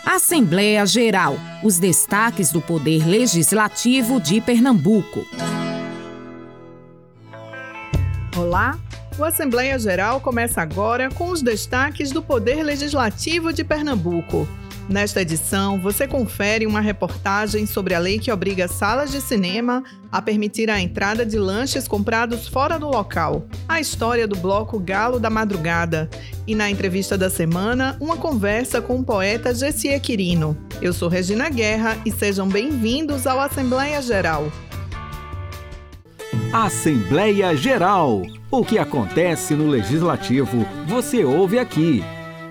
Assembleia Geral. Os destaques do Poder Legislativo de Pernambuco. Olá, o Assembleia Geral começa agora com os destaques do Poder Legislativo de Pernambuco. Nesta edição, você confere uma reportagem sobre a lei que obriga salas de cinema a permitir a entrada de lanches comprados fora do local, a história do bloco Galo da Madrugada e, na entrevista da semana, uma conversa com o poeta Gessie Quirino. Eu sou Regina Guerra e sejam bem-vindos ao Assembleia Geral. Assembleia Geral. O que acontece no Legislativo, você ouve aqui.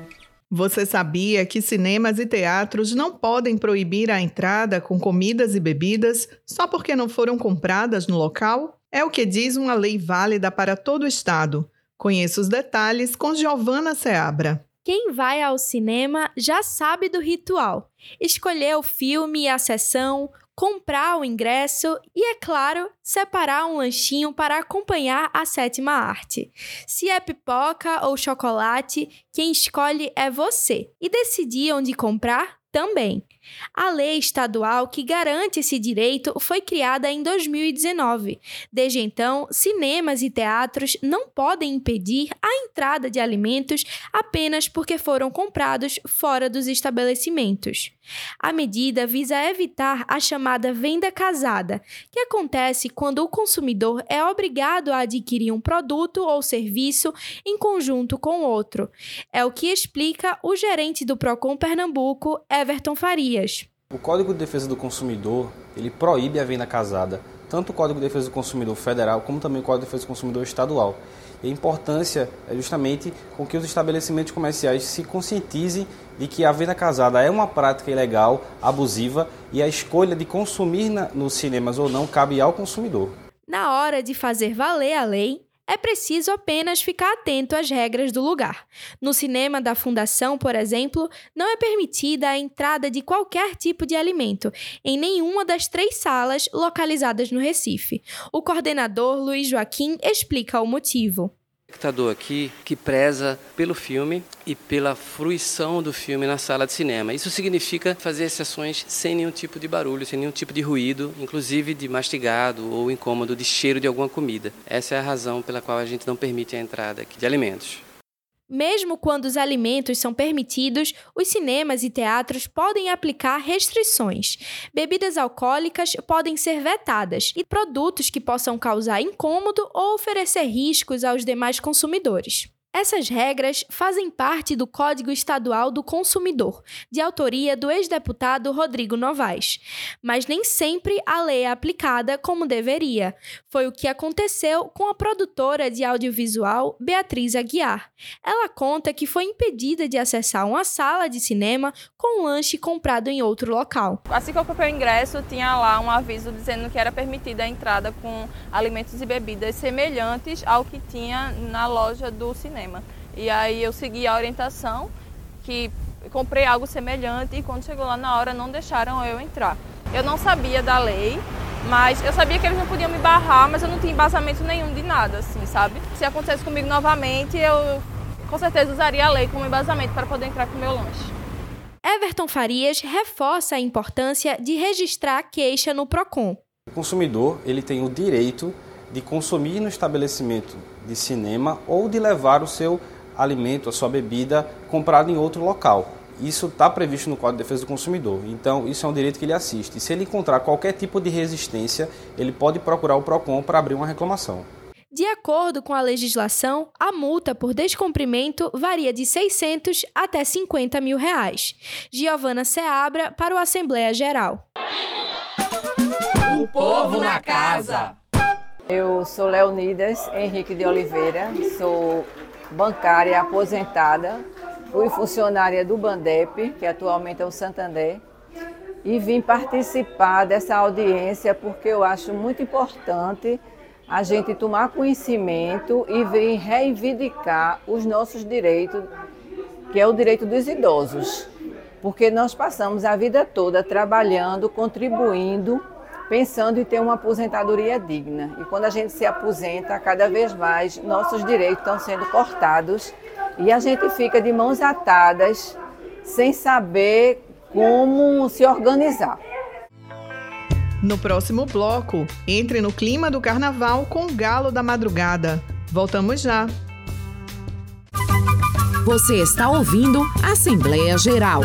Você sabia que cinemas e teatros não podem proibir a entrada com comidas e bebidas só porque não foram compradas no local? É o que diz uma lei válida para todo o estado. Conheça os detalhes com Giovana Seabra. Quem vai ao cinema já sabe do ritual. Escolher o filme e a sessão, comprar o ingresso e, é claro, separar um lanchinho para acompanhar a sétima arte. Se é pipoca ou chocolate, quem escolhe é você. E decidir onde comprar também. A lei estadual que garante esse direito foi criada em 2019. Desde então, cinemas e teatros não podem impedir a entrada de alimentos apenas porque foram comprados fora dos estabelecimentos. A medida visa evitar a chamada venda casada, que acontece quando o consumidor é obrigado a adquirir um produto ou serviço em conjunto com outro. É o que explica o gerente do Procon Pernambuco, Everton Farias. O Código de Defesa do Consumidor, ele proíbe a venda casada, tanto o Código de Defesa do Consumidor federal, como também o Código de Defesa do Consumidor estadual. E a importância é justamente com que os estabelecimentos comerciais se conscientizem de que a venda casada é uma prática ilegal, abusiva, e a escolha de consumir nos cinemas ou não cabe ao consumidor. Na hora de fazer valer a lei, é preciso apenas ficar atento às regras do lugar. No cinema da Fundação, por exemplo, não é permitida a entrada de qualquer tipo de alimento em nenhuma das 3 salas localizadas no Recife. O coordenador Luiz Joaquim explica o motivo. O espectador aqui que preza pelo filme e pela fruição do filme na sala de cinema. Isso significa fazer sessões sem nenhum tipo de barulho, sem nenhum tipo de ruído, inclusive de mastigado ou incômodo de cheiro de alguma comida. Essa é a razão pela qual a gente não permite a entrada aqui de alimentos. Mesmo quando os alimentos são permitidos, os cinemas e teatros podem aplicar restrições. Bebidas alcoólicas podem ser vetadas e produtos que possam causar incômodo ou oferecer riscos aos demais consumidores. Essas regras fazem parte do Código Estadual do Consumidor, de autoria do ex-deputado Rodrigo Novaes. Mas nem sempre a lei é aplicada como deveria. Foi o que aconteceu com a produtora de audiovisual Beatriz Aguiar. Ela conta que foi impedida de acessar uma sala de cinema com um lanche comprado em outro local. Assim que eu comprei o ingresso, tinha lá um aviso dizendo que era permitida a entrada com alimentos e bebidas semelhantes ao que tinha na loja do cinema. E aí eu segui a orientação, que comprei algo semelhante e quando chegou lá na hora não deixaram eu entrar. Eu não sabia da lei, mas eu sabia que eles não podiam me barrar, mas eu não tinha embasamento nenhum de nada, assim, sabe? Se acontecesse comigo novamente, eu com certeza usaria a lei como embasamento para poder entrar com o meu lanche. Everton Farias reforça a importância de registrar a queixa no Procon. O consumidor, ele tem o direito de consumir no estabelecimento de cinema ou de levar o seu alimento, a sua bebida, comprado em outro local. Isso está previsto no Código de Defesa do Consumidor, então isso é um direito que ele assiste. E se ele encontrar qualquer tipo de resistência, ele pode procurar o Procon para abrir uma reclamação. De acordo com a legislação, a multa por descumprimento varia de R$600 até R$50 mil. Giovana Seabra para o Assembleia Geral. O povo na casa. Eu sou Leonidas Henrique de Oliveira, sou bancária aposentada, fui funcionária do Bandep, que atualmente é o Santander, e vim participar dessa audiência porque eu acho muito importante a gente tomar conhecimento e vir reivindicar os nossos direitos, que é o direito dos idosos, porque nós passamos a vida toda trabalhando, contribuindo, pensando em ter uma aposentadoria digna. E quando a gente se aposenta, cada vez mais nossos direitos estão sendo cortados e a gente fica de mãos atadas, sem saber como se organizar. No próximo bloco, entre no clima do carnaval com o Galo da Madrugada. Voltamos já. Você está ouvindo Assembleia Geral.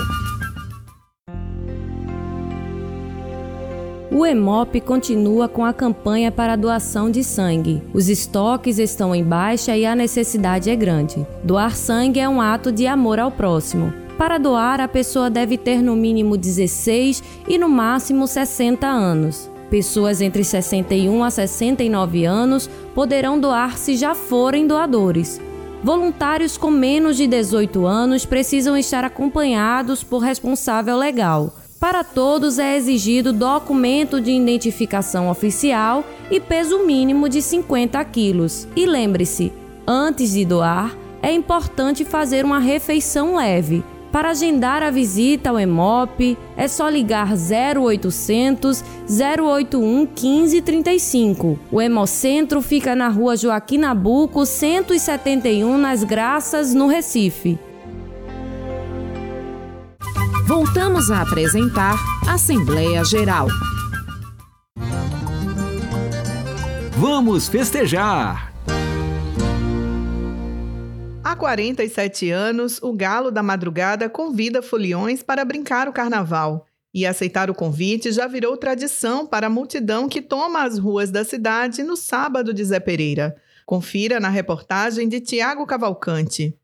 O Hemop continua com a campanha para a doação de sangue. Os estoques estão em baixa e a necessidade é grande. Doar sangue é um ato de amor ao próximo. Para doar, a pessoa deve ter no mínimo 16 e no máximo 60 anos. Pessoas entre 61 a 69 anos poderão doar se já forem doadores. Voluntários com menos de 18 anos precisam estar acompanhados por responsável legal. Para todos é exigido documento de identificação oficial e peso mínimo de 50 quilos. E lembre-se, antes de doar, é importante fazer uma refeição leve. Para agendar a visita ao Hemop, é só ligar 0800 081 1535. O Hemocentro fica na rua Joaquim Nabuco, 171, nas Graças, no Recife. Voltamos a apresentar Assembleia Geral. Vamos festejar! Há 47 anos, o Galo da Madrugada convida foliões para brincar o carnaval. E aceitar o convite já virou tradição para a multidão que toma as ruas da cidade no sábado de Zé Pereira. Confira na reportagem de Tiago Cavalcante.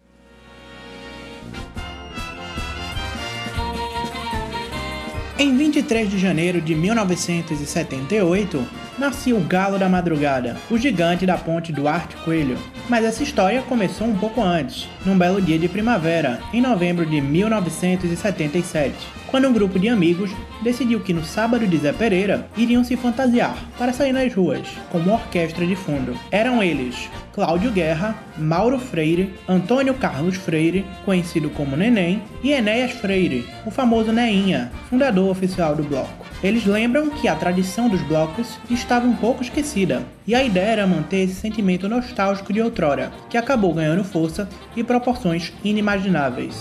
Em 23 de janeiro de 1978, nascia o Galo da Madrugada, o gigante da ponte Duarte Coelho. Mas essa história começou um pouco antes, num belo dia de primavera, em novembro de 1977, quando um grupo de amigos decidiu que no sábado de Zé Pereira iriam se fantasiar para sair nas ruas, com uma orquestra de fundo. Eram eles Cláudio Guerra, Mauro Freire, Antônio Carlos Freire, conhecido como Neném, e Enéas Freire, o famoso Neinha, fundador oficial do bloco. Eles lembram que a tradição dos blocos estava um pouco esquecida, e a ideia era manter esse sentimento nostálgico de outrora, que acabou ganhando força e proporções inimagináveis.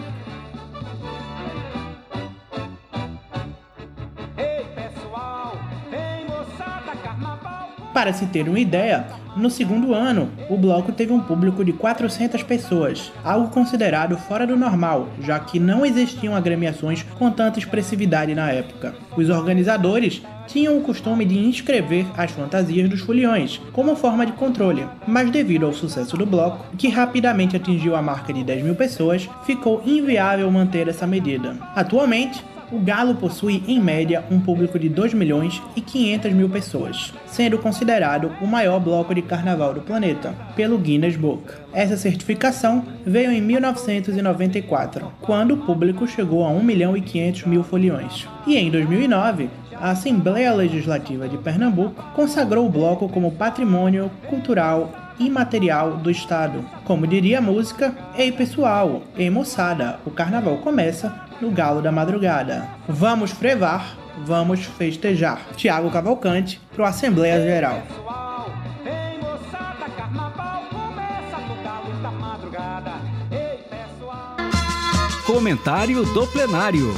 Para se ter uma ideia, no segundo ano, o bloco teve um público de 400 pessoas, algo considerado fora do normal, já que não existiam agremiações com tanta expressividade na época. Os organizadores tinham o costume de inscrever as fantasias dos foliões, como forma de controle, mas devido ao sucesso do bloco, que rapidamente atingiu a marca de 10 mil pessoas, ficou inviável manter essa medida. Atualmente, o Galo possui, em média, um público de 2 milhões e 500 mil pessoas, sendo considerado o maior bloco de carnaval do planeta, pelo Guinness Book. Essa certificação veio em 1994, quando o público chegou a 1 milhão e 500 mil foliões. E em 2009, a Assembleia Legislativa de Pernambuco consagrou o bloco como patrimônio cultural imaterial do Estado. Como diria a música, ei pessoal, ei moçada, o carnaval começa no Galo da Madrugada. Vamos frevar, vamos festejar. Tiago Cavalcante, pro Assembleia Geral. Comentário do plenário.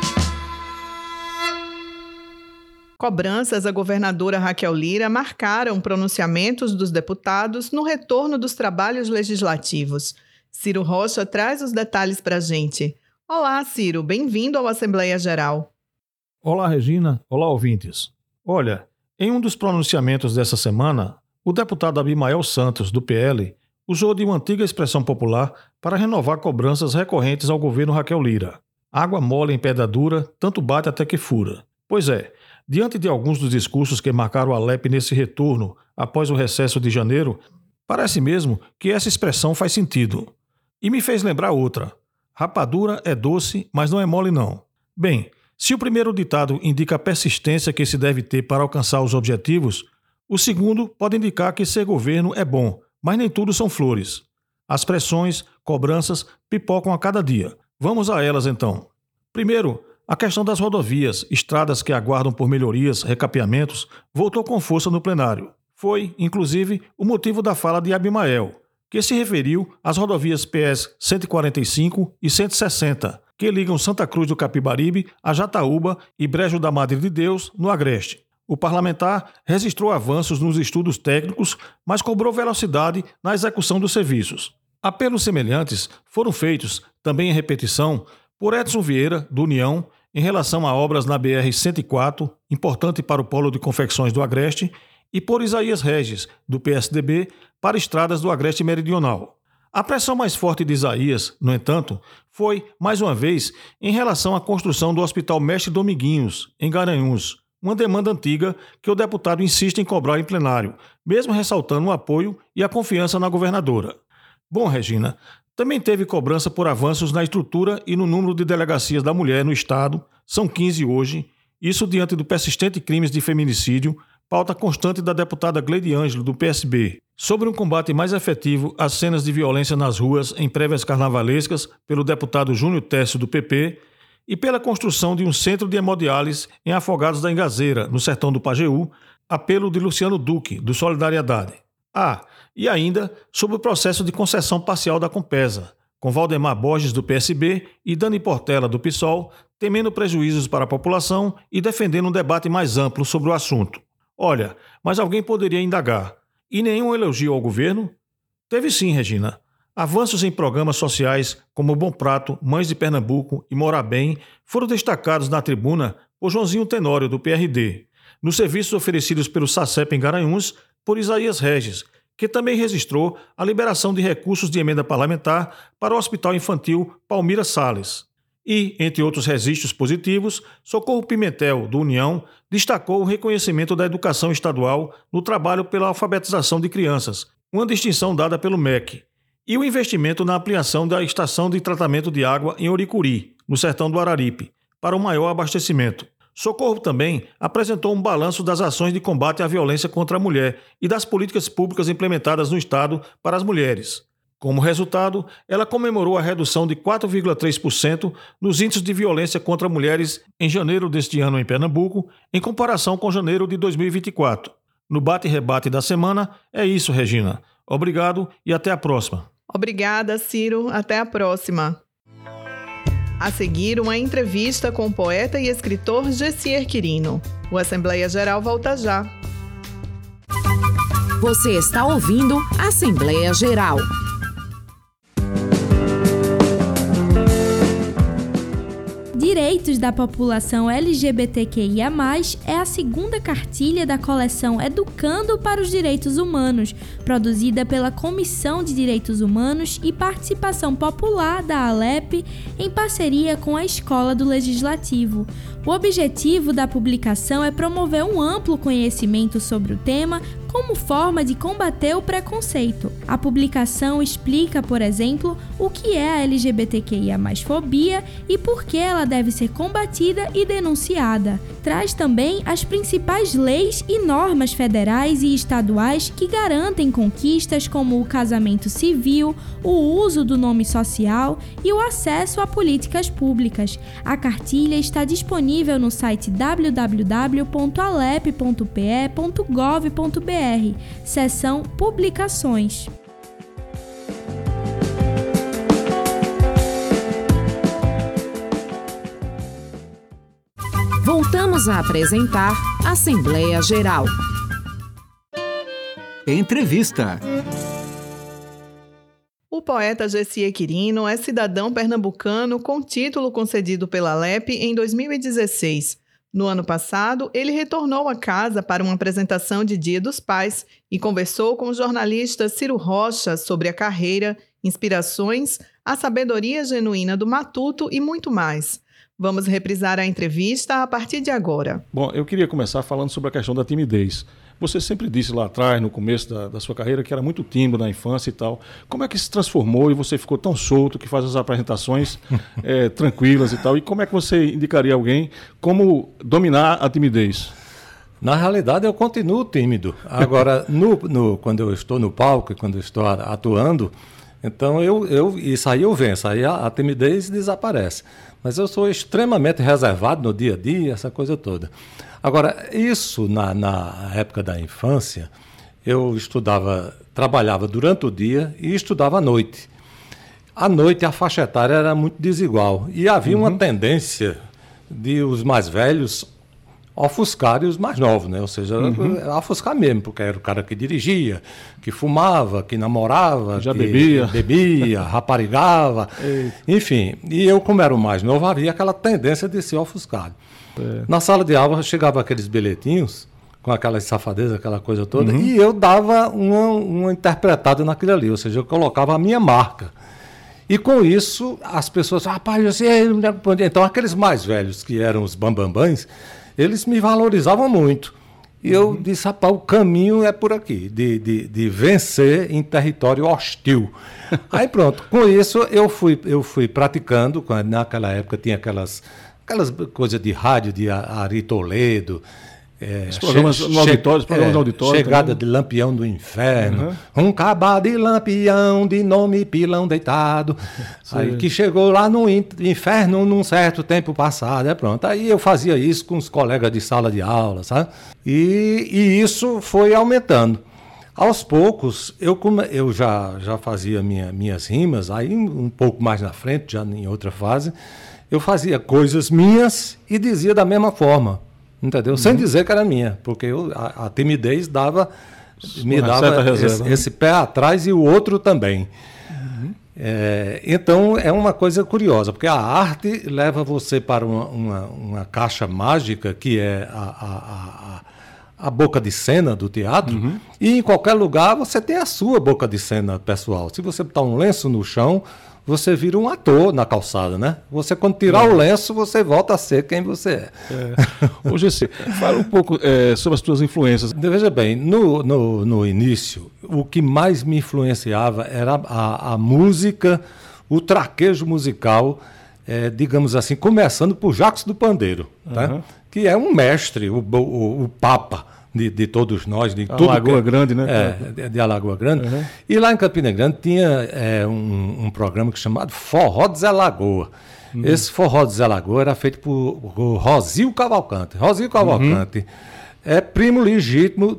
Cobranças à governadora Raquel Lira marcaram pronunciamentos dos deputados no retorno dos trabalhos legislativos. Ciro Rocha traz os detalhes para a gente. Olá, Ciro, bem-vindo ao Assembleia Geral. Olá, Regina. Olá, ouvintes. Olha, em um dos pronunciamentos dessa semana, o deputado Abimael Santos, do PL, usou de uma antiga expressão popular para renovar cobranças recorrentes ao governo Raquel Lira. Água mole em pedra dura, tanto bate até que fura. Pois é, diante de alguns dos discursos que marcaram a Alep nesse retorno após o recesso de janeiro, parece mesmo que essa expressão faz sentido. E me fez lembrar outra. Rapadura é doce, mas não é mole não. Bem, se o primeiro ditado indica a persistência que se deve ter para alcançar os objetivos, o segundo pode indicar que ser governo é bom, mas nem tudo são flores. As pressões, cobranças pipocam a cada dia. Vamos a elas então. Primeiro, a questão das rodovias, estradas que aguardam por melhorias, recapeamentos, voltou com força no plenário. Foi, inclusive, o motivo da fala de Abimael, que se referiu às rodovias PS 145 e 160, que ligam Santa Cruz do Capibaribe a Jataúba e Brejo da Madre de Deus, no Agreste. O parlamentar registrou avanços nos estudos técnicos, mas cobrou velocidade na execução dos serviços. Apelos semelhantes foram feitos, também em repetição, por Edson Vieira, do União, em relação a obras na BR-104, importante para o polo de confecções do Agreste, e por Isaías Regis, do PSDB, para estradas do Agreste Meridional. A pressão mais forte de Isaías, no entanto, foi, mais uma vez, em relação à construção do Hospital Mestre Dominguinhos, em Garanhuns, uma demanda antiga que o deputado insiste em cobrar em plenário, mesmo ressaltando o apoio e a confiança na governadora. Bom, Regina, também teve cobrança por avanços na estrutura e no número de delegacias da mulher no Estado, são 15 hoje, isso diante do persistente crimes de feminicídio, pauta constante da deputada Gleide Ângelo, do PSB, sobre um combate mais efetivo às cenas de violência nas ruas em prévias carnavalescas pelo deputado Júnior Técio, do PP, e pela construção de um centro de hemodiálise em Afogados da Engazeira, no sertão do Pajeú, apelo de Luciano Duque, do Solidariedade. E ainda sobre o processo de concessão parcial da Compesa, com Valdemar Borges, do PSB, e Dani Portela, do PSOL, temendo prejuízos para a população e defendendo um debate mais amplo sobre o assunto. Olha, mas alguém poderia indagar. E nenhum elogio ao governo? Teve sim, Regina. Avanços em programas sociais como Bom Prato, Mães de Pernambuco e Morar Bem foram destacados na tribuna por Joãozinho Tenório, do PRD, nos serviços oferecidos pelo SACEP em Garanhuns por Isaías Regis, que também registrou a liberação de recursos de emenda parlamentar para o Hospital Infantil Palmira Salles. E, entre outros registros positivos, Socorro Pimentel, do União, destacou o reconhecimento da educação estadual no trabalho pela alfabetização de crianças, uma distinção dada pelo MEC, e o investimento na ampliação da estação de tratamento de água em Oricuri, no sertão do Araripe, para um maior abastecimento. Socorro também apresentou um balanço das ações de combate à violência contra a mulher e das políticas públicas implementadas no Estado para as mulheres. Como resultado, ela comemorou a redução de 4,3% nos índices de violência contra mulheres em janeiro deste ano em Pernambuco, em comparação com janeiro de 2024. No bate-rebate da semana, é isso, Regina. Obrigado e até a próxima. Obrigada, Ciro. Até a próxima. A seguir, uma entrevista com o poeta e escritor Gessier Quirino. O Assembleia Geral volta já. Você está ouvindo Assembleia Geral. Direitos da população LGBTQIA+, é a segunda cartilha da coleção Educando para os Direitos Humanos, produzida pela Comissão de Direitos Humanos e Participação Popular da ALEP, em parceria com a Escola do Legislativo. O objetivo da publicação é promover um amplo conhecimento sobre o tema como forma de combater o preconceito. A publicação explica, por exemplo, o que é a LGBTQIA+fobia e por que ela deve ser combatida e denunciada. Traz também as principais leis e normas federais e estaduais que garantem conquistas como o casamento civil, o uso do nome social e o acesso a políticas públicas. A cartilha está disponível no site www.alep.pe.gov.br, seção Publicações. Voltamos a apresentar Assembleia Geral. Entrevista. O poeta Gessier Quirino é cidadão pernambucano com título concedido pela ALEP em 2016. No ano passado, ele retornou a casa para uma apresentação de Dia dos Pais e conversou com o jornalista Ciro Rocha sobre a carreira, inspirações, a sabedoria genuína do matuto e muito mais. Vamos reprisar a entrevista a partir de agora. Bom, eu queria começar falando sobre a questão da timidez. Você sempre disse lá atrás, no começo da sua carreira, que era muito tímido na infância e tal. Como é que se transformou e você ficou tão solto que faz as apresentações tranquilas e tal? E como é que você indicaria alguém como dominar a timidez? Na realidade, eu continuo tímido. Agora, quando eu estou no palco e quando eu estou atuando, então isso aí eu venço, aí a timidez desaparece. Mas eu sou extremamente reservado no dia a dia, essa coisa toda. Agora, isso na época da infância, eu trabalhava durante o dia e estudava à noite. à noite a faixa etária era muito desigual. E havia uma tendência de os mais velhos ofuscarem os mais novos, né? Ou seja, ofuscar mesmo, porque era o cara que dirigia, que fumava, que namorava, já que bebia, raparigava, enfim. E eu, como era o mais novo, havia aquela tendência de ser ofuscado. Na sala de aula chegava aqueles bilhetinhos, com aquelas safadezas, aquela coisa toda, e eu dava uma interpretada naquilo ali, ou seja, eu colocava a minha marca. E com isso, as pessoas, rapaz, eu sei... Então, aqueles mais velhos, que eram os bambambãs, eles me valorizavam muito. E eu disse, rapaz, o caminho é por aqui, de vencer em território hostil. Aí pronto, com isso eu fui praticando, naquela época tinha aquelas coisas de rádio de Ari Toledo, programas no auditório, de auditório. Chegada de Lampião do Inferno, um cabá de Lampião de nome Pilão deitado, aí, que chegou lá no inferno num certo tempo passado, pronto. Aí eu fazia isso com os colegas de sala de aula, sabe? E isso foi aumentando. Aos poucos, eu já fazia minhas rimas, aí um pouco mais na frente, já em outra fase, eu fazia coisas minhas e dizia da mesma forma. Entendeu? Sem dizer que era minha, porque a timidez me dava esse pé atrás e o outro também. Então é uma coisa curiosa, porque a arte leva você para uma caixa mágica que é a boca de cena do teatro, e em qualquer lugar você tem a sua boca de cena pessoal. Se você botar um lenço no chão, você vira um ator na calçada, né? Você, quando tirar o lenço, você volta a ser quem você é. Ô, Gessi, fala um pouco sobre as tuas influências. Veja bem, no início, o que mais me influenciava era a música, o traquejo musical, digamos assim, começando por Jacques do Pandeiro, tá? Que é um mestre, o papa de todos nós, de tudo. Alagoa Grande, né? De Alagoa Grande. E lá em Campina Grande tinha um programa chamado Forró de Zé Lagoa. Esse Forró de Zé Lagoa era feito por Rosio Cavalcante. Rosio Cavalcante é primo legítimo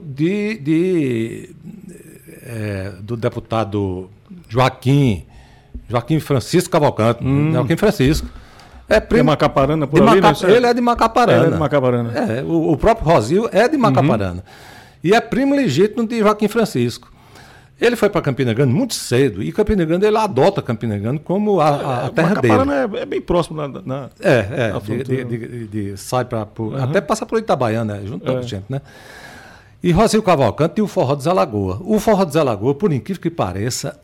do deputado Joaquim Francisco Cavalcante. Joaquim Francisco. De Macaparana, por ali, né? Ele é de Macaparana. Ele é de Macaparana. O próprio Rosio é de Macaparana. E é primo legítimo de Joaquim Francisco. Ele foi para Campina Grande muito cedo, e Campina Grande, ele adota Campina Grande como a terra dele. Macaparana é bem próximo na sai para... Até passa por Itabaiana, junto com a gente, né? E Rosio Cavalcante e o Forró de Zé Lagoa. O Forró de Zé Lagoa, por incrível que pareça,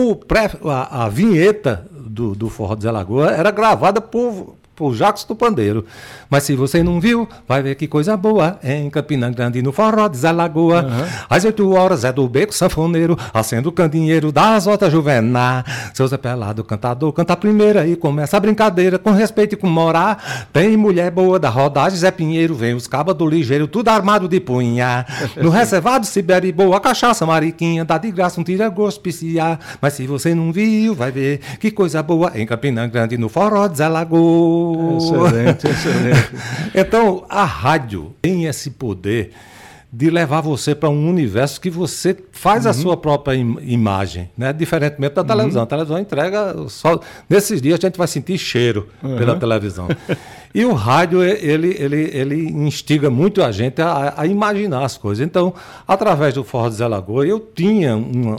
a vinheta do Forró de Zé Lagoa era gravada por Jacques do Pandeiro. Mas se você não viu, vai ver que coisa boa em Campina Grande, no Forró de Zé Lagoa. Às 8 horas é do beco sanfoneiro, acendo o candinheiro das voltas juvená. Seu Zé Pelado, cantador, canta a primeira e começa a brincadeira, com respeito e com moral. Tem mulher boa da rodagem, Zé Pinheiro, vem os cabas do ligeiro, tudo armado de punhar. No reservado se bebe boa cachaça mariquinha, dá de graça um tira-gosto piciar. Mas se você não viu, vai ver que coisa boa em Campina Grande, no Forró de Zé Lagoa. Excelente. Então, a rádio tem esse poder de levar você para um universo que você faz a sua própria imagem, né? Diferentemente da televisão. A televisão entrega só... Nesses dias a gente vai sentir cheiro pela televisão. E o rádio, ele instiga muito a gente a imaginar as coisas. Então, através do Forró de Zé Lagoa, eu tinha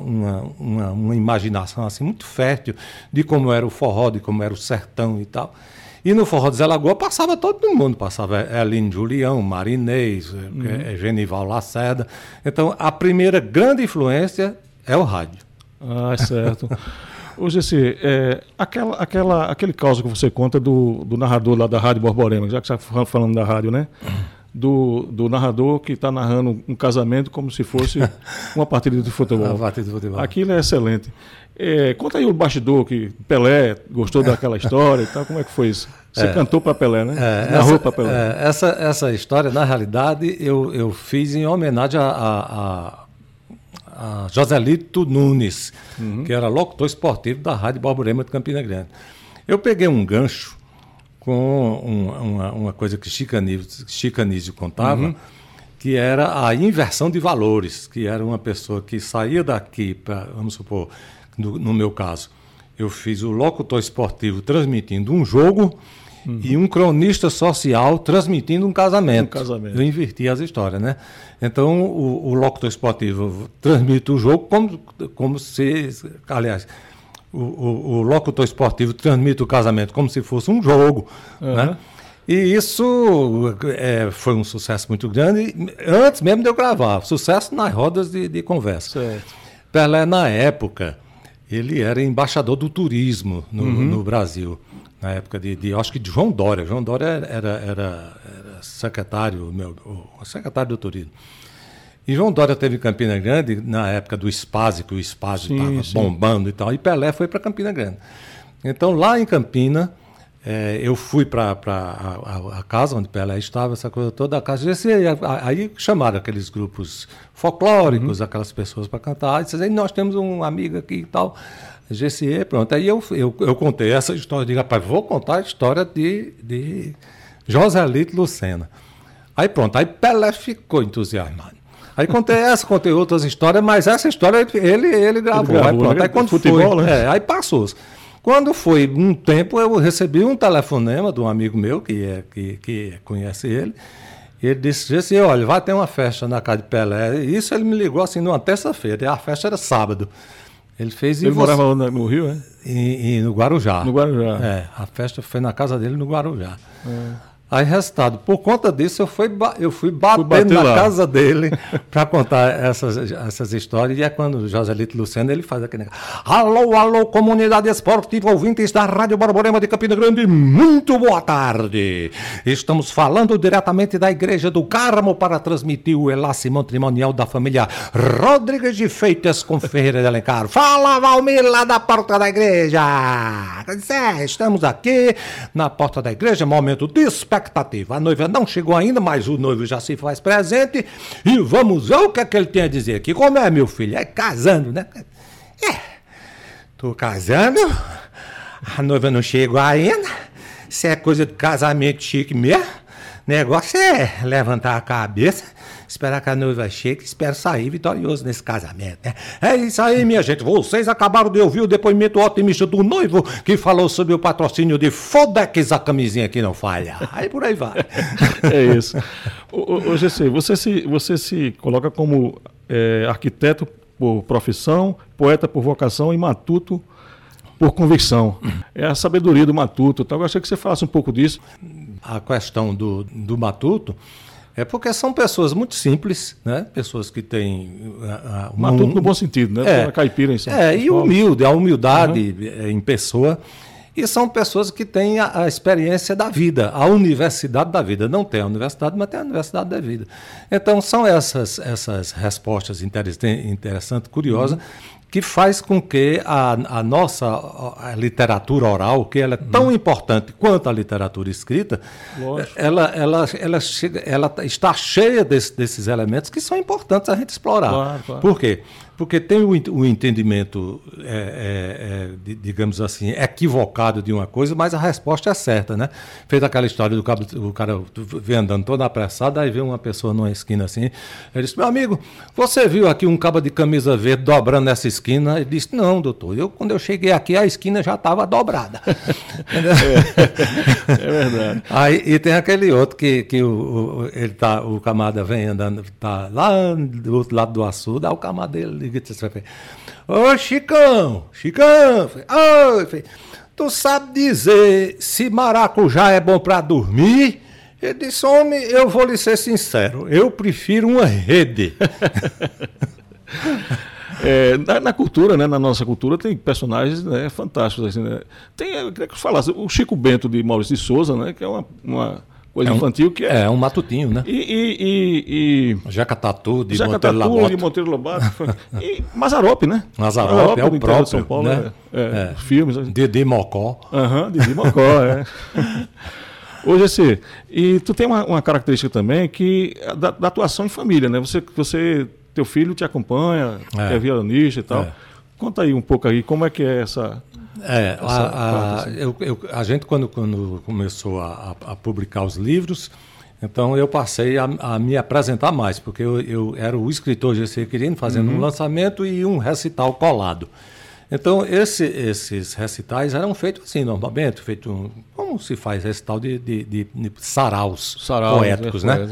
uma imaginação assim, muito fértil de como era o forró, de como era o sertão e tal. E no Forró de Zé Lagoa passava todo mundo, passava Eline Julião, Marinês, Genival Lacerda. Então, a primeira grande influência é o rádio. Ah, certo. Ô, Gessi, aquele caso que você conta do narrador lá da Rádio Borborema, já que você está falando da rádio, né? Do narrador que está narrando um casamento como se fosse uma partida de futebol. Uma partida de futebol. Aquilo é excelente. Conta aí o bastidor, que Pelé gostou daquela história e tal, como é que foi isso? Você cantou para Pelé, né? Narrou para Pelé. Essa história, na realidade, eu fiz em homenagem a Joselito Nunes, que era locutor esportivo da Rádio Borborema de Campina Grande. Eu peguei um gancho com uma coisa que Chico Anísio contava, que era a inversão de valores, que era uma pessoa que saía daqui, vamos supor, no meu caso, eu fiz o locutor esportivo transmitindo um jogo e um cronista social transmitindo um casamento. Eu inverti as histórias, né? Então, o locutor esportivo transmite o jogo como se... Aliás, o locutor esportivo transmite o casamento como se fosse um jogo, né? E isso foi um sucesso muito grande, antes mesmo de eu gravar. Sucesso nas rodas de conversa. Certo. Pelé, na época, ele era embaixador do turismo no Brasil. Na época acho que de João Dória. João Dória era secretário do turismo. E João Dória teve em Campina Grande na época do Spazio, que o Spazio estava bombando e tal. E Pelé foi para Campina Grande. Então, lá em Campina, eu fui para a casa onde Pelé estava, essa coisa toda, a casa aí chamaram aqueles grupos folclóricos, aquelas pessoas para cantar, e disseram, nós temos um amigo aqui e tal, GCE, pronto. Aí eu contei essa história, digo, rapaz, vou contar a história de Joselito Lucena. Aí pronto, aí Pelé ficou entusiasmado. Aí contei outras histórias, mas essa história ele gravou. Aí pronto, aí quando futebol, foi, né? Aí passou. Quando foi um tempo, eu recebi um telefonema de um amigo meu, que conhece ele. Ele disse assim, olha, vai ter uma festa na casa de Pelé. Isso ele me ligou assim numa terça-feira, e a festa era sábado. Ele fez... Ele morava no Rio, é? No Guarujá. No Guarujá. A festa foi na casa dele no Guarujá. Aí, resultado, por conta disso, eu fui bater na casa dele para contar essas histórias. E é quando o Joselito Lucena, ele faz aquele negócio. Alô, comunidade esportiva, ouvintes da Rádio Borborema de Campina Grande, muito boa tarde. Estamos falando diretamente da Igreja do Carmo para transmitir o enlace matrimonial da família Rodrigues de Freitas com Ferreira de Alencar. Fala, Valmir, lá da porta da igreja. Estamos aqui na porta da igreja, momento de expectativa. A noiva não chegou ainda, mas o noivo já se faz presente. E vamos ver o que é que ele tem a dizer aqui. Como é, meu filho? É casando, né? Tô casando. A noiva não chegou ainda. Isso é coisa de casamento chique mesmo. Negócio é levantar a cabeça, esperar que a noiva chegue, espero sair vitorioso nesse casamento, né? É isso aí, minha gente. Vocês acabaram de ouvir o depoimento otimista do noivo, que falou sobre o patrocínio de Fodex, a camisinha que não falha. Aí por aí vai. É isso. Ô GC, você se coloca como arquiteto por profissão, poeta por vocação e matuto por convicção. É a sabedoria do matuto. Então, eu gostaria que você falasse um pouco disso. A questão do matuto é porque são pessoas muito simples, né? Pessoas que têm... matuto no bom sentido, né? Caipira em São Paulo. E humilde, a humildade em pessoa. E são pessoas que têm a experiência da vida, a universidade da vida. Não tem a universidade, mas tem a universidade da vida. Então, são essas respostas interessantes, curiosas, que faz com que a nossa literatura oral, que ela é tão importante quanto a literatura escrita, ela está cheia desses elementos que são importantes a gente explorar. Claro. Por quê? Porque tem o entendimento, digamos assim, equivocado de uma coisa, mas a resposta é certa, né? Fez aquela história do cara vem andando todo apressado, aí vê uma pessoa numa esquina assim, ele disse, meu amigo, você viu aqui um cabo de camisa verde dobrando essa esquina? Ele disse, não, doutor, quando eu cheguei aqui, a esquina já estava dobrada. É verdade. Aí, e tem aquele outro que o camarada vem andando, está lá do outro lado do açude, aí o camarada dele liga e diz assim, ô Chicão, oi, tu sabe dizer se maracujá é bom para dormir? Ele disse, homem, eu vou lhe ser sincero, eu prefiro uma rede. Na cultura, né, na nossa cultura, tem personagens, né, fantásticos. Assim, né? Eu queria que eu falasse, o Chico Bento de Maurício de Souza, né, que é uma coisa infantil que é um matutinho, né? E Jeca Tatu de Monteiro Lobato. E Mazarope, né? Mazarope é o próprio, São Paulo, né? Filmes. Didi Mocó. Didi Mocó, Hoje, assim, e tu tem uma característica também que da atuação em família, né? Teu filho te acompanha, é violonista e tal. Conta aí um pouco aí, como é que é essa... A gente, quando começou a publicar os livros, então eu passei a me apresentar mais, porque eu era o escritor GC Quirino, fazendo um lançamento e um recital colado. Então, esses recitais eram feitos assim, normalmente, como se faz recital de saraus poéticos, né?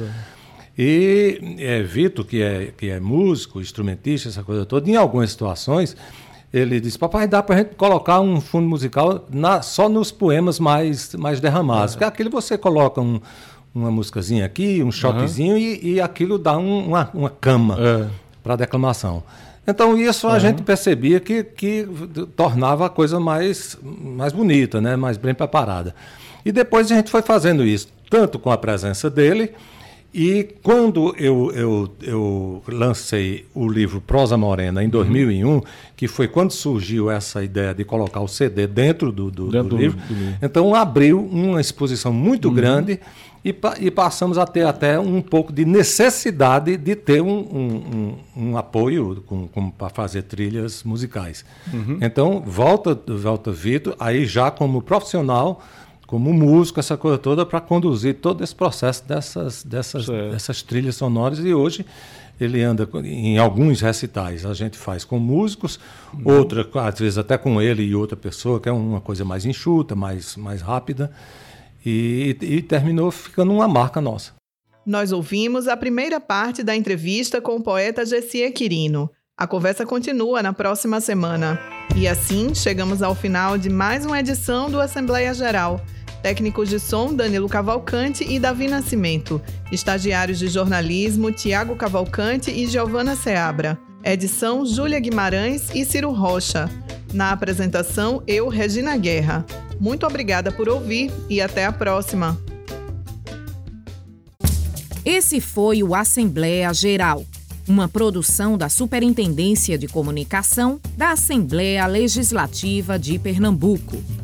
E Vitor, que é músico, instrumentista, essa coisa toda, em algumas situações, ele disse, papai, dá pra gente colocar um fundo musical só nos poemas mais derramados. Porque aquilo você coloca uma musicazinha aqui, um shotzinho, e aquilo dá uma cama para declamação. Então isso a gente percebia que tornava a coisa mais bonita, né? Mais bem preparada. E depois a gente foi fazendo isso, tanto com a presença dele, e quando eu lancei o livro Prosa Morena em 2001, que foi quando surgiu essa ideia de colocar o CD dentro do livro, então abriu uma exposição muito grande e passamos a ter até um pouco de necessidade de ter um apoio para fazer trilhas musicais. Então volta Vitor, aí já como profissional, como músico, essa coisa toda, para conduzir todo esse processo dessas trilhas sonoras. E hoje ele anda em alguns recitais, a gente faz com músicos, outra, às vezes até com ele e outra pessoa, que é uma coisa mais enxuta, mais rápida, e terminou ficando uma marca nossa. Nós ouvimos a primeira parte da entrevista com o poeta Gessie Quirino. A conversa continua na próxima semana. E assim, chegamos ao final de mais uma edição do Assembleia Geral. Técnicos de som, Danilo Cavalcante e Davi Nascimento. Estagiários de jornalismo, Tiago Cavalcante e Giovana Seabra. Edição, Júlia Guimarães e Ciro Rocha. Na apresentação, eu, Regina Guerra. Muito obrigada por ouvir e até a próxima. Esse foi o Assembleia Geral, uma produção da Superintendência de Comunicação da Assembleia Legislativa de Pernambuco.